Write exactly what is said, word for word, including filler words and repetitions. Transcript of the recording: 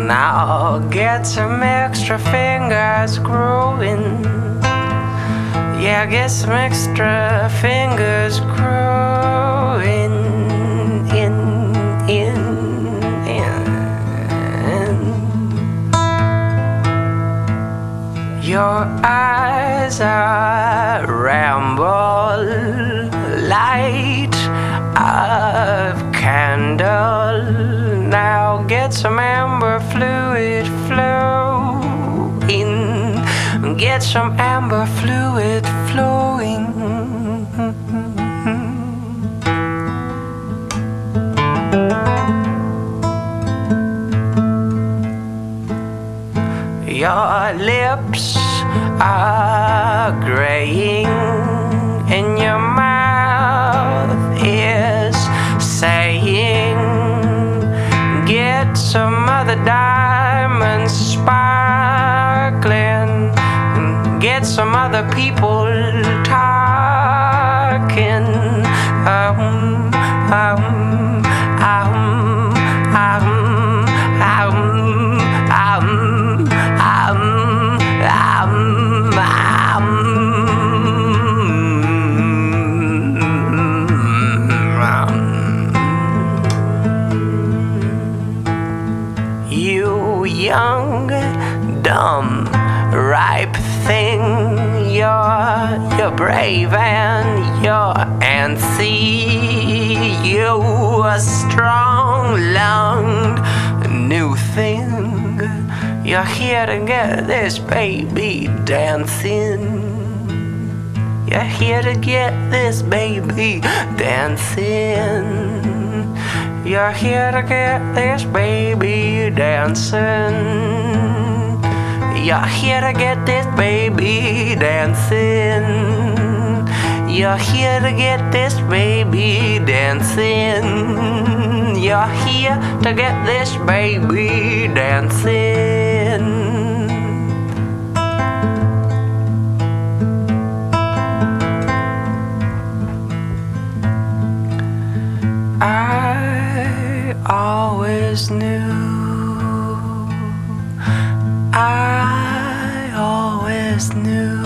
Now get some extra fingers growing. Yeah, get some extra fingers growing in, in, in. Your eyes are ramble light of candle. Now get some amber fluid flowing. Get some amber fluid flowing. Your lips are graying and your mouth is saying, get some other diamonds sparkling, get some other people talking. Um, um, um, um, um, um, um, um, um. You young, dumb, ripe thing, you're, you're brave and you're antsy. You a strong-lunged new thing. You're here to get this baby dancing. You're here to get this baby dancing. You're here to get this baby dancing. You're here to get this baby dancing. You're here to get this baby dancing. You're here to get this baby dancing. I always knew, I always knew